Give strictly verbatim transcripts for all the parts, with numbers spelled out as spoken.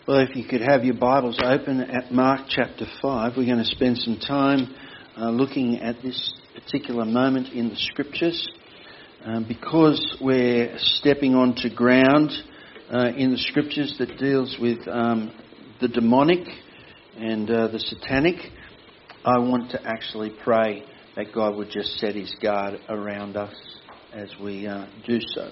Well, if you could have your Bibles open at Mark chapter five, we're going to spend some time uh, looking at this particular moment in the Scriptures. Um, because we're stepping onto ground uh, in the Scriptures that deals with um, the demonic and uh, the satanic, I want to actually pray that God would just set His guard around us as we uh, do so.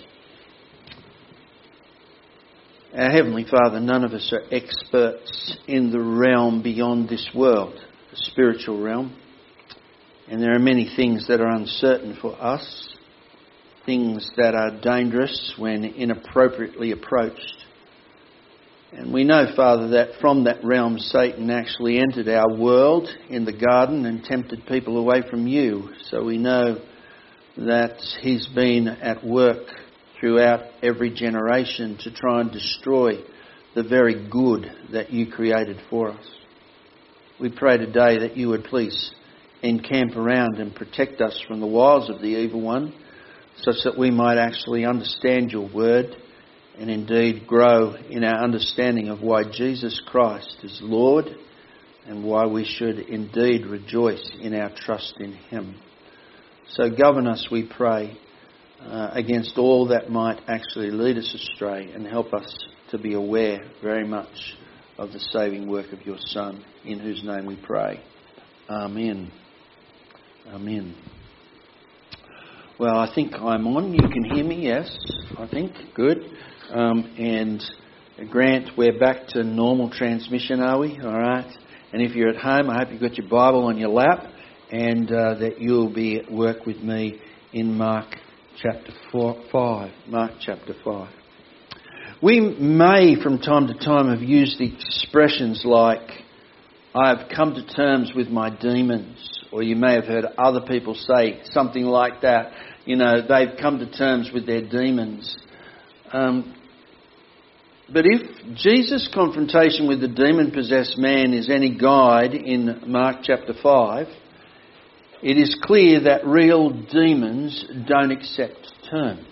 Our Heavenly Father, none of us are experts in the realm beyond this world, the spiritual realm. And there are many things that are uncertain for us, things that are dangerous when inappropriately approached. And we know, Father, that from that realm Satan actually entered our world in the garden and tempted people away from you. So we know that he's been at work throughout every generation to try and destroy the very good that you created for us. We pray today that you would please encamp around and protect us from the wiles of the evil one, such that we might actually understand your word and indeed grow in our understanding of why Jesus Christ is Lord and why we should indeed rejoice in our trust in Him. So govern us, we pray, uh, against all that might actually lead us astray, and help us to be aware very much of the saving work of your Son, in whose name we pray. Amen. Amen. Well, I think I'm on. You can hear me, yes? I think. Good. Um, and Grant, we're back to normal transmission, are we? All right. And if you're at home, I hope you've got your Bible on your lap and uh, that you'll be at work with me in Mark chapter four, five. Mark chapter five. We may, from time to time, have used the expressions like, I have come to terms with my demons. Or you may have heard other people say something like that. You know, they've come to terms with their demons. Um, but if Jesus' confrontation with the demon-possessed man is any guide in Mark chapter five, it is clear that real demons don't accept terms.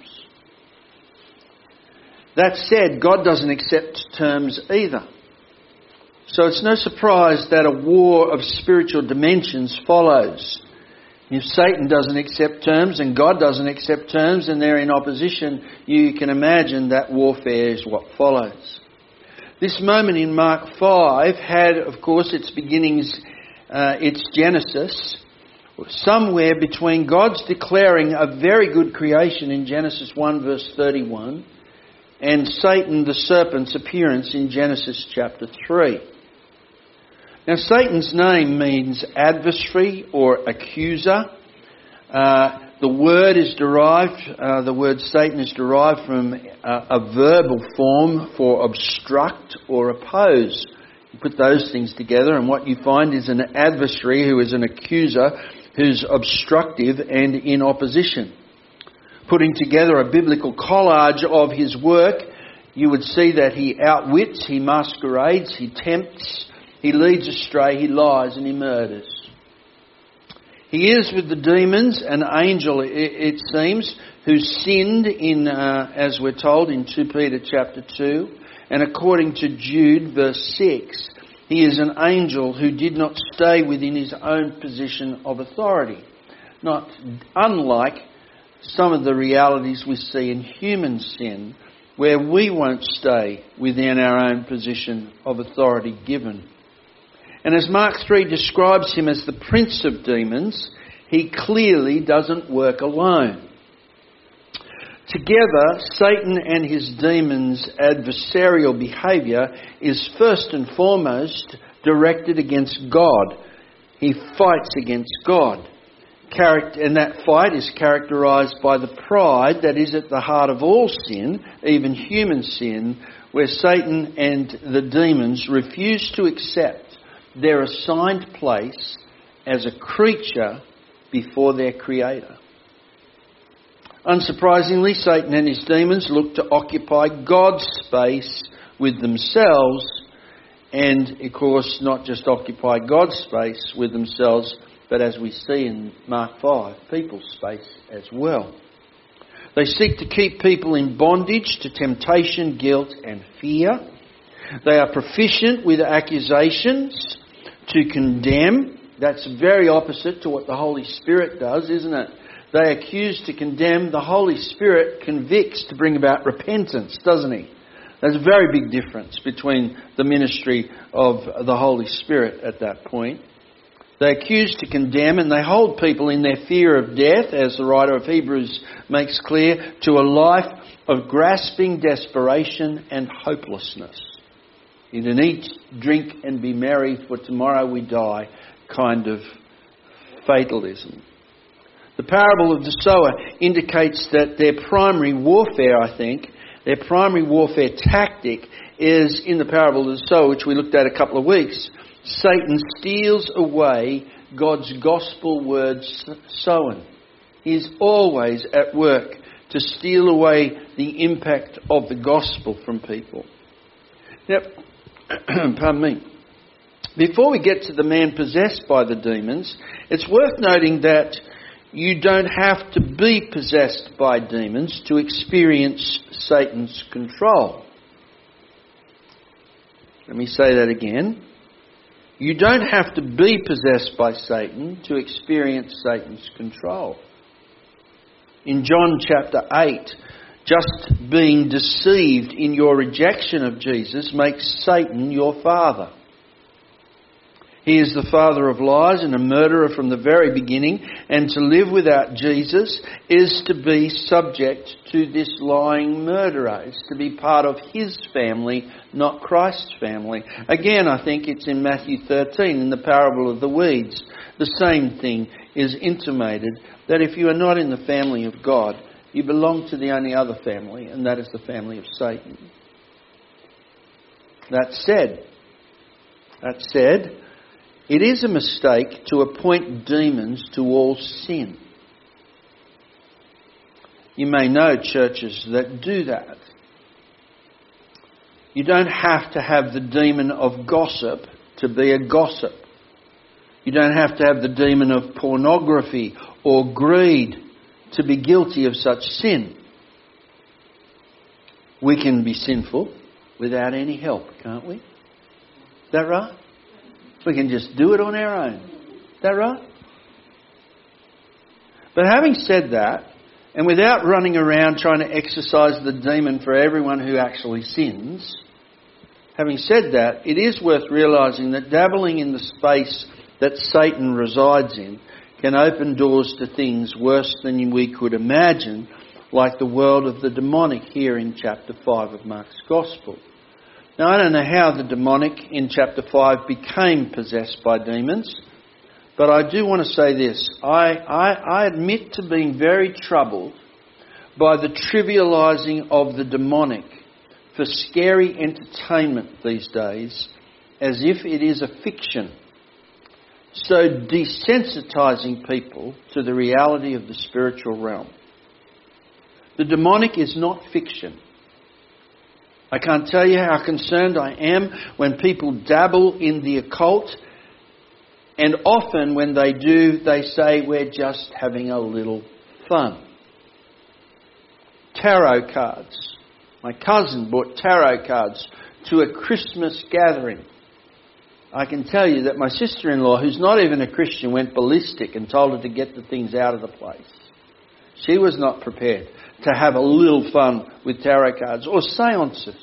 That said, God doesn't accept terms either. So it's no surprise that a war of spiritual dimensions follows. If Satan doesn't accept terms and God doesn't accept terms and they're in opposition, you can imagine that warfare is what follows. This moment in Mark five had, of course, its beginnings, uh, its genesis, somewhere between God's declaring a very good creation in Genesis one verse thirty-one and Satan the serpent's appearance in Genesis chapter three. Now, Satan's name means adversary or accuser. Uh, the word is derived, uh, the word Satan is derived from a, a verbal form for obstruct or oppose. You put those things together and what you find is an adversary who is an accuser who's obstructive and in opposition. Putting together a biblical collage of his work, you would see that he outwits, he masquerades, he tempts, he leads astray, he lies and he murders. He is with the demons, an angel, it seems, who sinned in, uh, as we're told in Second Peter chapter two. And according to Jude verse six, he is an angel who did not stay within his own position of authority. Not unlike some of the realities we see in human sin, where we won't stay within our own position of authority given. And as Mark three describes him as the prince of demons, he clearly doesn't work alone. Together, Satan and his demons' adversarial behaviour is first and foremost directed against God. He fights against God. And that fight is characterised by the pride that is at the heart of all sin, even human sin, where Satan and the demons refuse to accept their assigned place as a creature before their Creator. Unsurprisingly, Satan and his demons look to occupy God's space with themselves and, of course, not just occupy God's space with themselves, but as we see in Mark five, people's space as well. They seek to keep people in bondage to temptation, guilt and fear. They are proficient with accusations to condemn. That's very opposite to what the Holy Spirit does, isn't it? They accuse to condemn. The Holy Spirit convicts to bring about repentance, doesn't He? There's a very big difference between the ministry of the Holy Spirit at that point. They accuse to condemn, and they hold people in their fear of death, as the writer of Hebrews makes clear, to a life of grasping desperation and hopelessness. In an eat, drink and be merry, for tomorrow we die kind of fatalism. The parable of the sower indicates that their primary warfare, I think, their primary warfare tactic is in the parable of the sower, which we looked at a couple of weeks. Satan steals away God's gospel words sown. He's always at work to steal away the impact of the gospel from people. Now, pardon me. Before we get to the man possessed by the demons, it's worth noting that you don't have to be possessed by demons to experience Satan's control. Let me say that again. You don't have to be possessed by Satan to experience Satan's control. In John chapter eight, just being deceived in your rejection of Jesus makes Satan your father. He is the father of lies and a murderer from the very beginning, and to live without Jesus is to be subject to this lying murderer. It's to be part of his family, not Christ's family. Again, I think it's in Matthew thirteen, in the parable of the weeds. The same thing is intimated, that if you are not in the family of God, you belong to the only other family, and that is the family of Satan. That said, that said, it is a mistake to appoint demons to all sin. You may know churches that do that. You don't have to have the demon of gossip to be a gossip. You don't have to have the demon of pornography or greed to be guilty of such sin. We can be sinful without any help, can't we? Is that right? We can just do it on our own. Is that right? But having said that, and without running around trying to exercise the demon for everyone who actually sins, having said that, it is worth realising that dabbling in the space that Satan resides in can open doors to things worse than we could imagine, like the world of the demonic here in chapter five of Mark's Gospel. Now, I don't know how the demonic in chapter five became possessed by demons, but I do want to say this. I, I, I admit to being very troubled by the trivialising of the demonic for scary entertainment these days, as if it is a fiction, so desensitising people to the reality of the spiritual realm. The demonic is not fiction. I can't tell you how concerned I am when people dabble in the occult, and often when they do, they say we're just having a little fun. Tarot cards. My cousin bought tarot cards to a Christmas gathering. I can tell you that my sister-in-law, who's not even a Christian, went ballistic and told her to get the things out of the place. She was not prepared to have a little fun with tarot cards or seances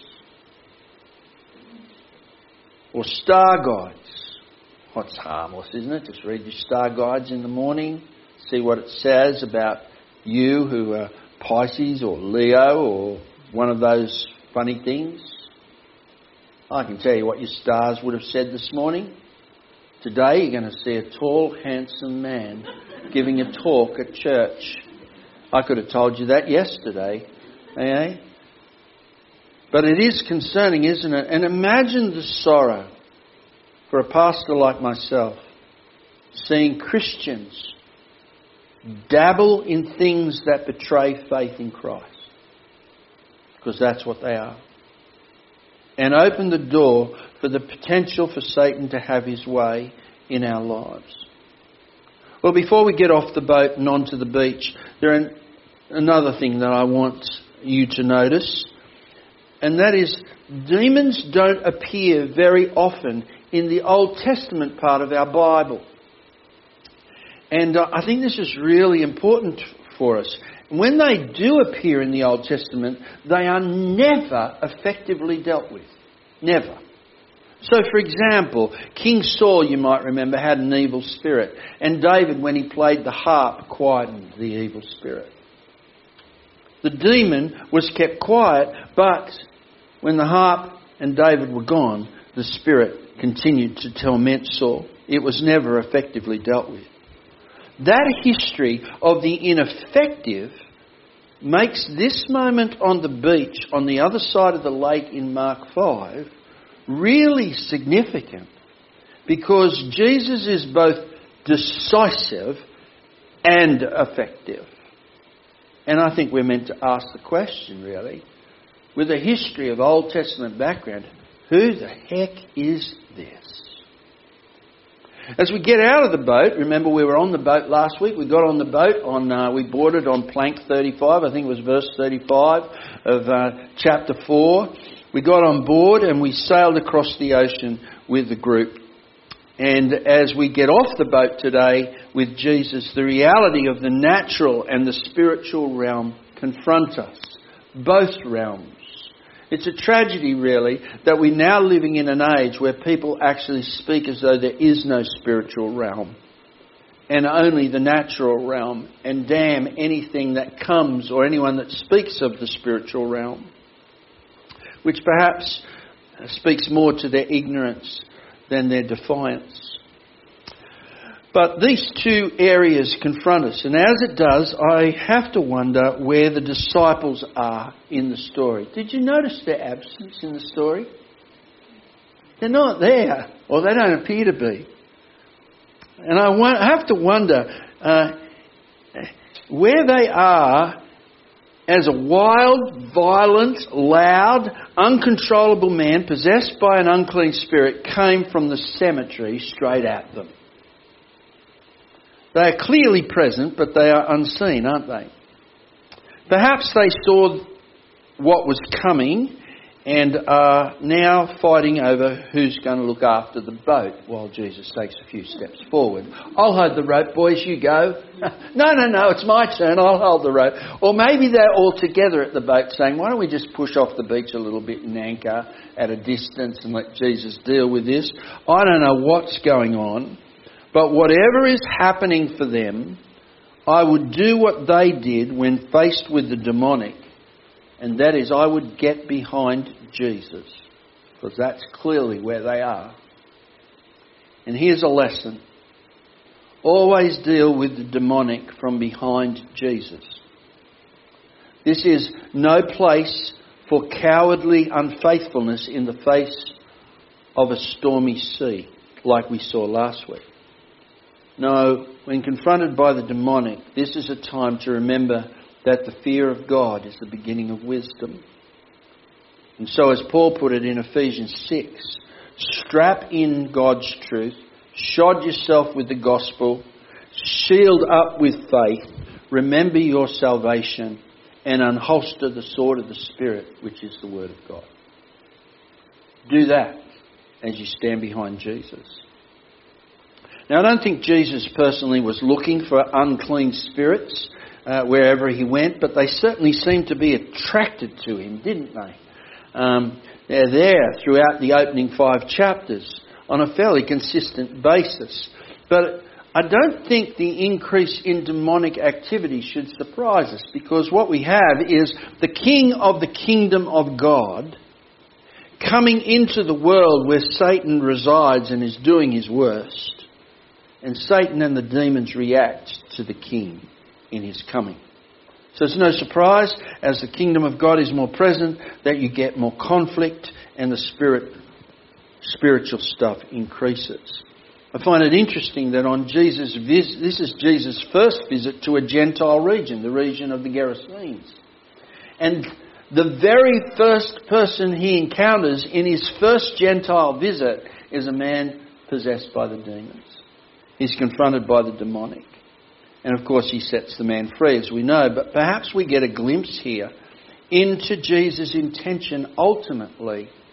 or star guides. What's harmless, isn't it? Just read your star guides in the morning, see what it says about you who are Pisces or Leo or one of those funny things. I can tell you what your stars would have said this morning. Today you're going to see a tall, handsome man giving a talk at church. I could have told you that yesterday. Eh? But it is concerning, isn't it? And imagine the sorrow for a pastor like myself seeing Christians dabble in things that betray faith in Christ. Because that's what they are. And open the door for the potential for Satan to have his way in our lives. Well, before we get off the boat and onto the beach, there is another thing that I want you to notice, and that is demons don't appear very often in the Old Testament part of our Bible. And uh, I think this is really important for us. When they do appear in the Old Testament, they are never effectively dealt with. Never. So, for example, King Saul, you might remember, had an evil spirit. And David, when he played the harp, quietened the evil spirit. The demon was kept quiet, but when the harp and David were gone, the spirit continued to torment Saul. It was never effectively dealt with. That history of the ineffective makes this moment on the beach on the other side of the lake in Mark five really significant, because Jesus is both decisive and effective. And I think we're meant to ask the question, really, with a history of Old Testament background, who the heck is this? As we get out of the boat, remember we were on the boat last week. We got on the boat, on uh, we boarded on plank thirty-five, I think it was verse thirty-five of uh, chapter four. We got on board and we sailed across the ocean with the group. And as we get off the boat today with Jesus, the reality of the natural and the spiritual realm confront us. Both realms. It's a tragedy, really, that we're now living in an age where people actually speak as though there is no spiritual realm and only the natural realm, and damn anything that comes or anyone that speaks of the spiritual realm, which perhaps speaks more to their ignorance than their defiance. But these two areas confront us, and as it does, I have to wonder where the disciples are in the story. Did you notice their absence in the story? They're not there, or they don't appear to be. And I have to wonder uh, where they are as a wild, violent, loud, uncontrollable man possessed by an unclean spirit came from the cemetery straight at them. They are clearly present, but they are unseen, aren't they? Perhaps they saw what was coming and are now fighting over who's going to look after the boat while Jesus takes a few steps forward. I'll hold the rope, boys, you go. no, no, no, it's my turn, I'll hold the rope. Or maybe they're all together at the boat saying, why don't we just push off the beach a little bit and anchor at a distance and let Jesus deal with this? I don't know what's going on. But whatever is happening for them, I would do what they did when faced with the demonic. And that is, I would get behind Jesus. Because that's clearly where they are. And here's a lesson. Always deal with the demonic from behind Jesus. This is no place for cowardly unfaithfulness in the face of a stormy sea, like we saw last week. No, when confronted by the demonic, this is a time to remember that the fear of God is the beginning of wisdom. And so, as Paul put it in Ephesians six, strap in God's truth, shod yourself with the gospel, shield up with faith, remember your salvation, and unholster the sword of the Spirit, which is the Word of God. Do that as you stand behind Jesus. Now, I don't think Jesus personally was looking for unclean spirits uh, wherever he went, but they certainly seemed to be attracted to him, didn't they? Um, they're there throughout the opening five chapters on a fairly consistent basis. But I don't think the increase in demonic activity should surprise us, because what we have is the King of the kingdom of God coming into the world where Satan resides and is doing his worst. And Satan and the demons react to the King in his coming. So it's no surprise, as the kingdom of God is more present, that you get more conflict and the spirit, spiritual stuff increases. I find it interesting that on Jesus' visit, this is Jesus' first visit to a Gentile region, the region of the Gerasenes. And the very first person he encounters in his first Gentile visit is a man possessed by the demons. He's confronted by the demonic. And of course he sets the man free, as we know. But perhaps we get a glimpse here into Jesus' intention ultimately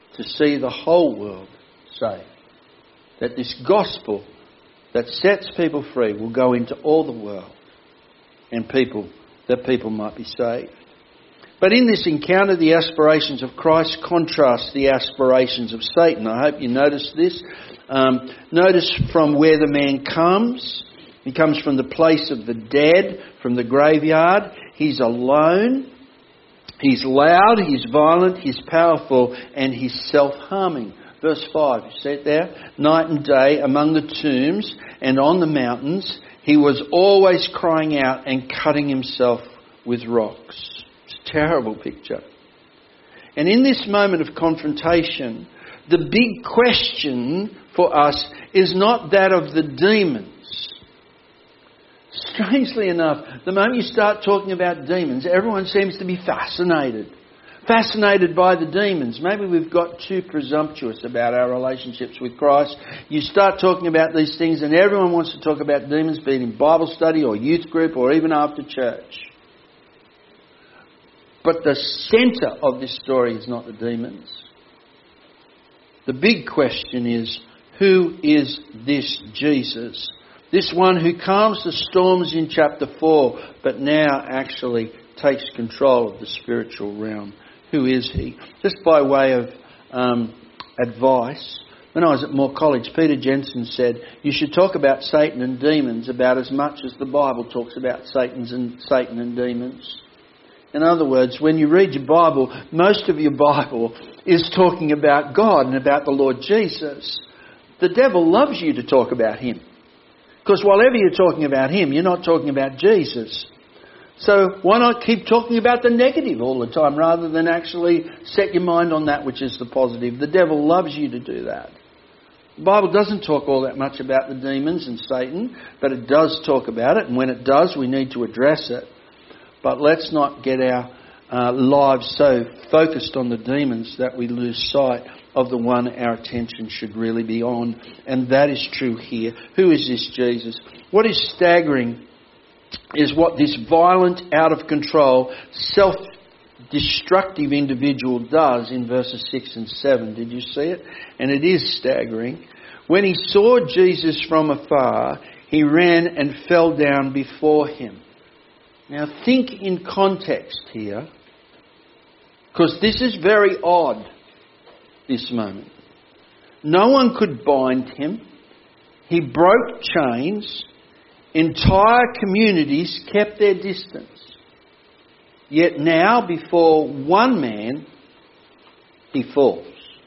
to see the whole world saved. That this gospel that sets people free will go into all the world and people that people might be saved. But in this encounter, the aspirations of Christ contrast the aspirations of Satan. I hope you notice this. Um, notice from where the man comes. He comes from the place of the dead, from the graveyard. He's alone. He's loud, he's violent, he's powerful, and he's self-harming. Verse five, you see it there? Night and day among the tombs and on the mountains, he was always crying out and cutting himself with rocks. It's a terrible picture. And in this moment of confrontation, the big question for us is not that of the demons. Strangely enough, the moment you start talking about demons, everyone seems to be fascinated. Fascinated by the demons. Maybe we've got too presumptuous about our relationships with Christ. You start talking about these things and everyone wants to talk about demons, be it in Bible study or youth group or even after church. But the centre of this story is not the demons. The big question is, who is this Jesus? This one who calms the storms in chapter four, but now actually takes control of the spiritual realm. Who is he? Just by way of um, advice, when I was at Moore College, Peter Jensen said, you should talk about Satan and demons about as much as the Bible talks about Satan's and Satan and demons. In other words, when you read your Bible, most of your Bible is talking about God and about the Lord Jesus. The devil loves you to talk about him. Because whatever you're talking about him, you're not talking about Jesus. So why not keep talking about the negative all the time rather than actually set your mind on that which is the positive? The devil loves you to do that. The Bible doesn't talk all that much about the demons and Satan, but it does talk about it. And when it does, we need to address it. But let's not get our uh, lives so focused on the demons that we lose sight of the one our attention should really be on. And that is true here. Who is this Jesus? What is staggering is what this violent, out of control, self-destructive individual does in verses six and seven. Did you see it? And it is staggering. When he saw Jesus from afar, he ran and fell down before him. Now think in context here, because this is very odd, this moment. No one could bind him. He broke chains. Entire communities kept their distance. Yet now, before one man, he falls.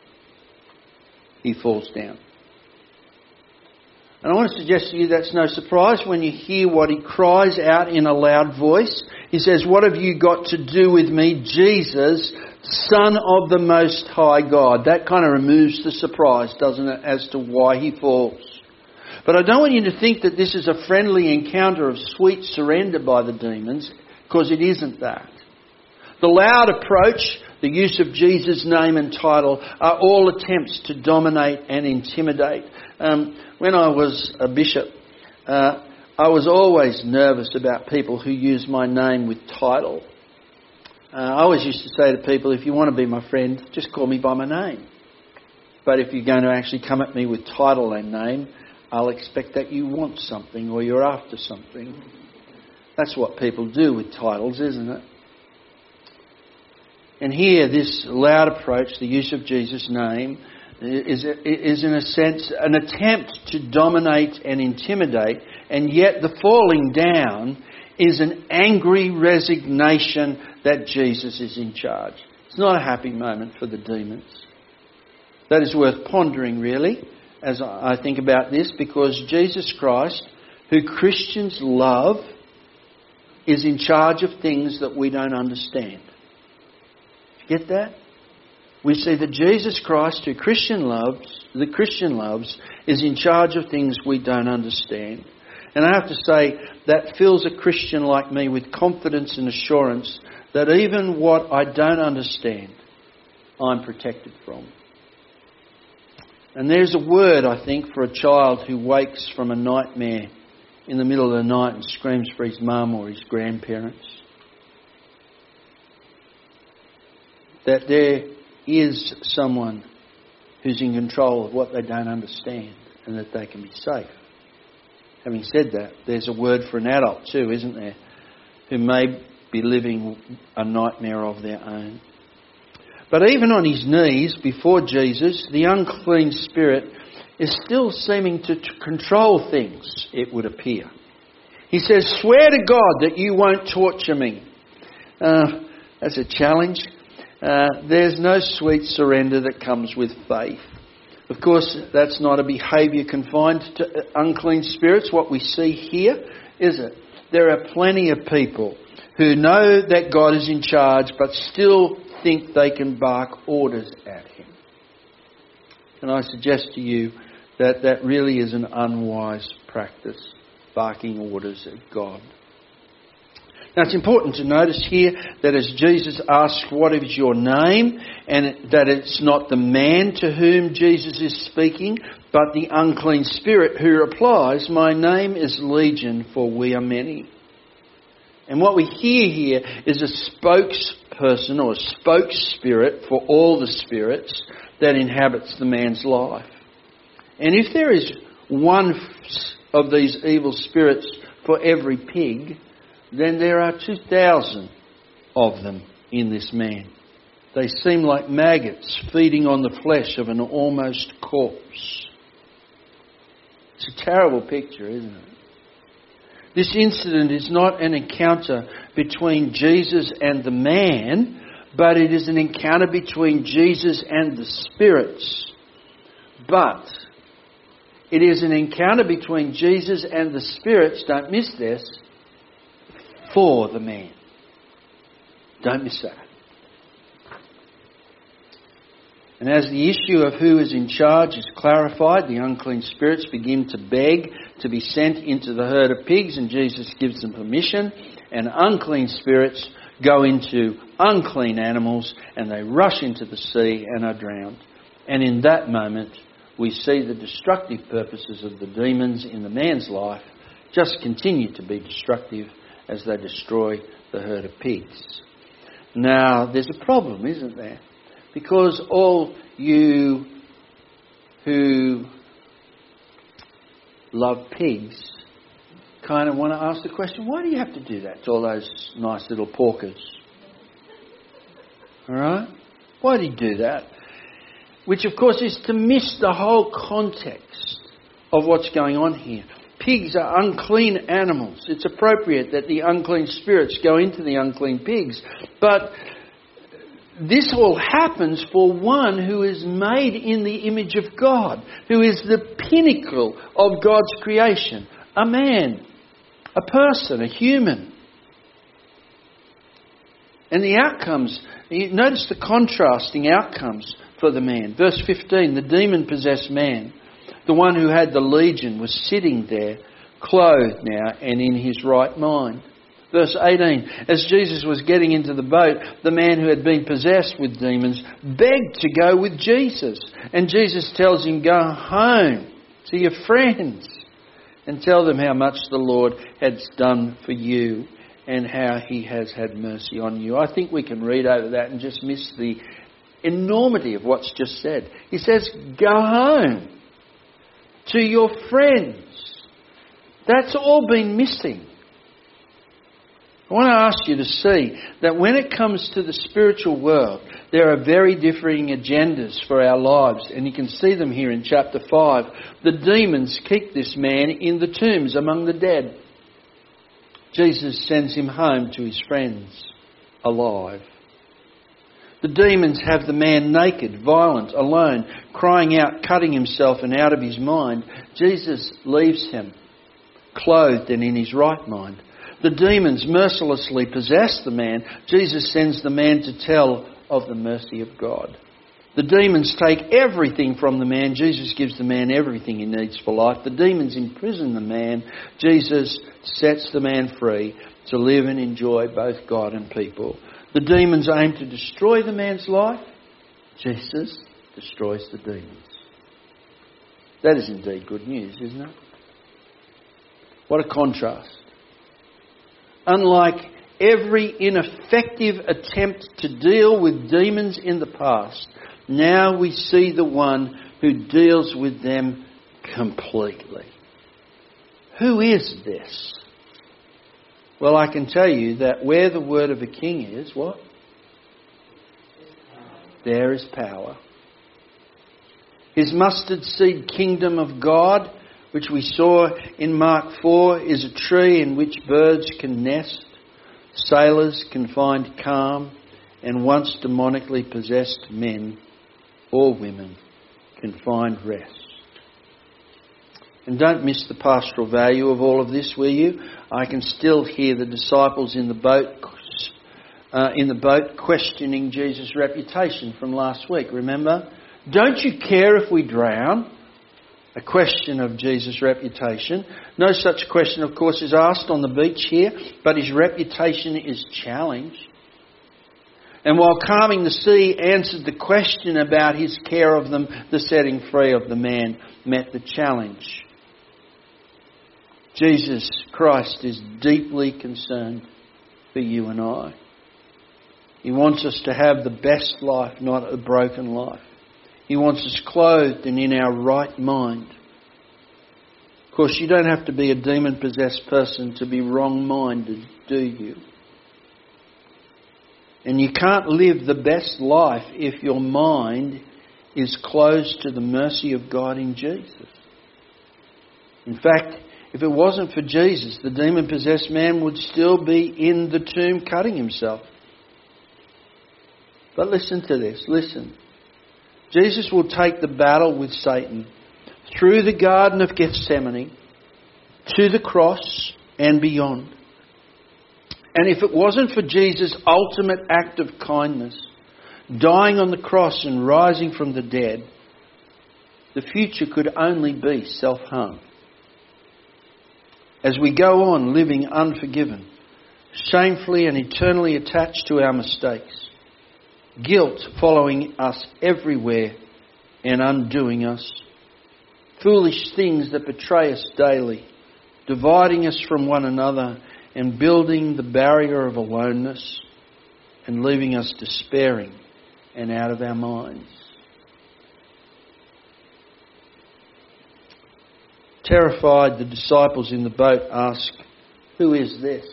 He falls down. And I want to suggest to you that's no surprise when you hear what he cries out in a loud voice. He says, "What have you got to do with me, Jesus, Son of the Most High God?" That kind of removes the surprise, doesn't it, as to why he falls. But I don't want you to think that this is a friendly encounter of sweet surrender by the demons, because it isn't that. The loud approach, the use of Jesus' name and title, are all attempts to dominate and intimidate. Um, when I was a bishop, uh, I was always nervous about people who use my name with title. Uh, I always used to say to people, if you want to be my friend, just call me by my name. But if you're going to actually come at me with title and name, I'll expect that you want something or you're after something. That's what people do with titles, isn't it? And here, this loud approach, the use of Jesus' name, is, is in a sense an attempt to dominate and intimidate, and yet the falling down is an angry resignation that Jesus is in charge. It's not a happy moment for the demons. That is worth pondering, really, as I think about this, because Jesus Christ, who Christians love, is in charge of things that we don't understand. Get that? We see that Jesus Christ, who Christian loves, the Christian loves, is in charge of things we don't understand. And I have to say, that fills a Christian like me with confidence and assurance that even what I don't understand, I'm protected from. And there's a word, I think, for a child who wakes from a nightmare in the middle of the night and screams for his mum or his grandparents. That there is someone who's in control of what they don't understand and that they can be safe. Having said that, there's a word for an adult too, isn't there? Who may be living a nightmare of their own. But even on his knees before Jesus, the unclean spirit is still seeming to control things, it would appear. He says, "Swear to God that you won't torture me." Uh, that's a challenge. Uh, there's no sweet surrender that comes with faith. Of course, that's not a behaviour confined to unclean spirits. What we see here, is it? There are plenty of people who know that God is in charge but still think they can bark orders at him. And I suggest to you that that really is an unwise practice, barking orders at God. Now it's important to notice here that as Jesus asks, "What is your name?" and that it's not the man to whom Jesus is speaking, but the unclean spirit who replies, "My name is Legion, for we are many." And what we hear here is a spokesperson or a spoke-spirit for all the spirits that inhabits the man's life. And if there is one of these evil spirits for every pig, then there are two thousand of them in this man. They seem like maggots feeding on the flesh of an almost corpse. It's a terrible picture, isn't it? This incident is not an encounter between Jesus and the man, but it is an encounter between Jesus and the spirits. But it is an encounter between Jesus and the spirits, don't miss this, for the man. Don't miss that. And as the issue of who is in charge is clarified, the unclean spirits begin to beg to be sent into the herd of pigs, and Jesus gives them permission, and unclean spirits go into unclean animals and they rush into the sea and are drowned. And in that moment we see the destructive purposes of the demons in the man's life just continue to be destructive as they destroy the herd of pigs. Now there's a problem, isn't there? Because all you who love pigs kind of want to ask the question, why do you have to do that to all those nice little porkers? Alright? Why do you do that? Which of course is to miss the whole context of what's going on here. Pigs are unclean animals. It's appropriate that the unclean spirits go into the unclean pigs. But this all happens for one who is made in the image of God, who is the pinnacle of God's creation. A man, a person, a human. And the outcomes, notice the contrasting outcomes for the man. Verse fifteen, the demon-possessed man, the one who had the legion, was sitting there, clothed now and in his right mind. Verse eighteen, as Jesus was getting into the boat, the man who had been possessed with demons begged to go with Jesus. And Jesus tells him, go home to your friends and tell them how much the Lord has done for you and how he has had mercy on you. I think we can read over that and just miss the enormity of what's just said. He says, go home to your friends. That's all been missing. I want to ask you to see that when it comes to the spiritual world, there are very differing agendas for our lives. And you can see them here in chapter five. The demons keep this man in the tombs among the dead. Jesus sends him home to his friends, alive. The demons have the man naked, violent, alone, crying out, cutting himself and out of his mind. Jesus leaves him, clothed and in his right mind. The demons mercilessly possess the man. Jesus sends the man to tell of the mercy of God. The demons take everything from the man. Jesus gives the man everything he needs for life. The demons imprison the man. Jesus sets the man free to live and enjoy both God and people. The demons aim to destroy the man's life. Jesus destroys the demons. That is indeed good news, isn't it? What a contrast. Unlike every ineffective attempt to deal with demons in the past, Now we see the one who deals with them completely. Who is this? Well, I can tell you that where the word of a king is, what? There is power. His mustard seed kingdom of God, which we saw in Mark four, is a tree in which birds can nest, sailors can find calm, and once demonically possessed men or women can find rest. And don't miss the pastoral value of all of this, will you? I can still hear the disciples in the boat uh, in the boat questioning Jesus' reputation from last week. Remember? Don't you care if we drown? A question of Jesus' reputation. No such question, of course, is asked on the beach here, but his reputation is challenged. And while calming the sea answered the question about his care of them, the setting free of the man met the challenge. Jesus Christ is deeply concerned for you and I. He wants us to have the best life, not a broken life. He wants us clothed and in our right mind. Of course, you don't have to be a demon-possessed person to be wrong-minded, do you? And you can't live the best life if your mind is closed to the mercy of God in Jesus. In fact, if it wasn't for Jesus, the demon-possessed man would still be in the tomb cutting himself. But listen to this, listen. Jesus will take the battle with Satan through the Garden of Gethsemane to the cross and beyond. And if it wasn't for Jesus' ultimate act of kindness, dying on the cross and rising from the dead, the future could only be self-harm. As we go on living unforgiven, shamefully and eternally attached to our mistakes, guilt following us everywhere and undoing us, foolish things that betray us daily, dividing us from one another and building the barrier of aloneness and leaving us despairing and out of our minds. Terrified, the disciples in the boat ask, "Who is this?"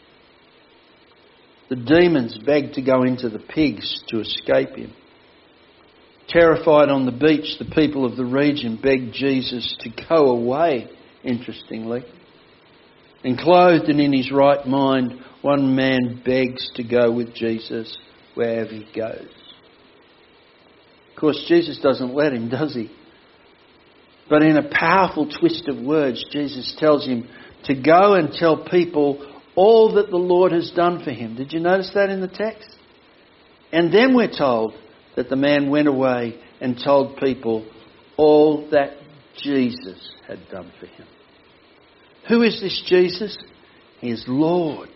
The demons begged to go into the pigs to escape him. Terrified on the beach, the people of the region begged Jesus to go away, interestingly. And clothed and in his right mind, one man begs to go with Jesus wherever he goes. Of course, Jesus doesn't let him, does he? But in a powerful twist of words, Jesus tells him to go and tell people all that the Lord has done for him. Did you notice that in the text? And then we're told that the man went away and told people all that Jesus had done for him. Who is this Jesus? He is Lord.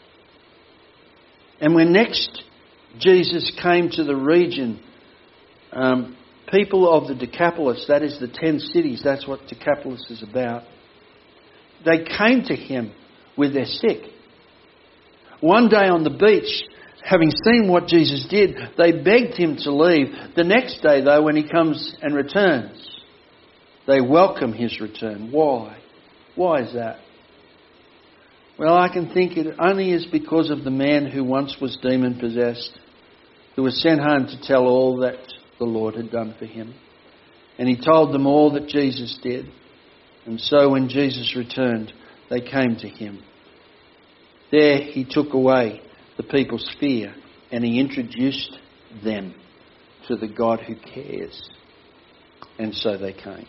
And when next Jesus came to the region, um, people of the Decapolis, that is the ten cities, that's what Decapolis is about, they came to him with their sick. One day on the beach, having seen what Jesus did, they begged him to leave. The next day, though, when he comes and returns, they welcome his return. Why? Why is that? Well, I can think it only is because of the man who once was demon-possessed, who was sent home to tell all that the Lord had done for him. And he told them all that Jesus did. And so when Jesus returned, they came to him. There he took away the people's fear and he introduced them to the God who cares. And so they came.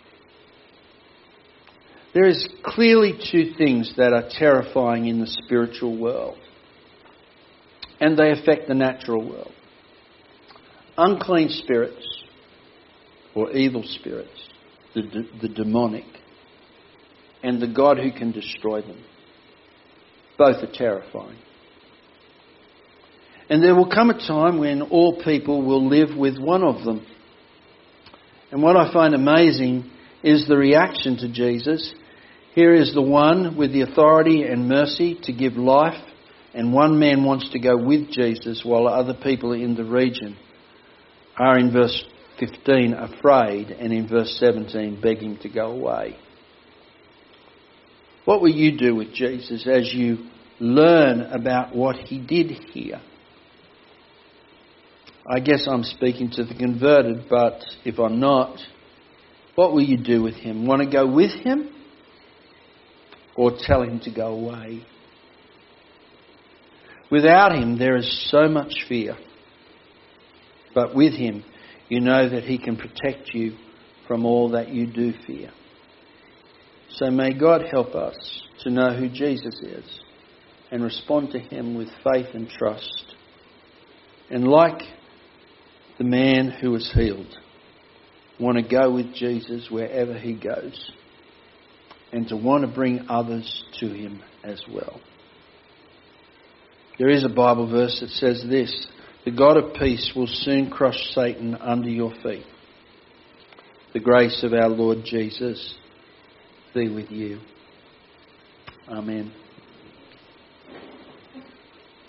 There is clearly two things that are terrifying in the spiritual world. And they affect the natural world. Unclean spirits or evil spirits, the, the demonic, and the God who can destroy them. Both are terrifying. And there will come a time when all people will live with one of them. And what I find amazing is the reaction to Jesus. Here is the one with the authority and mercy to give life, and one man wants to go with Jesus while other people in the region are in verse fifteen afraid, and in verse seventeen beg him to go away. What will you do with Jesus as you learn about what he did here? I guess I'm speaking to the converted, but if I'm not, what will you do with him? Want to go with him? Or tell him to go away? Without him, there is so much fear. But with him, you know that he can protect you from all that you do fear. So may God help us to know who Jesus is and respond to him with faith and trust. And like the man who was healed, want to go with Jesus wherever he goes, and to want to bring others to him as well. There is a Bible verse that says this: the God of peace will soon crush Satan under your feet. The grace of our Lord Jesus be with you. Amen.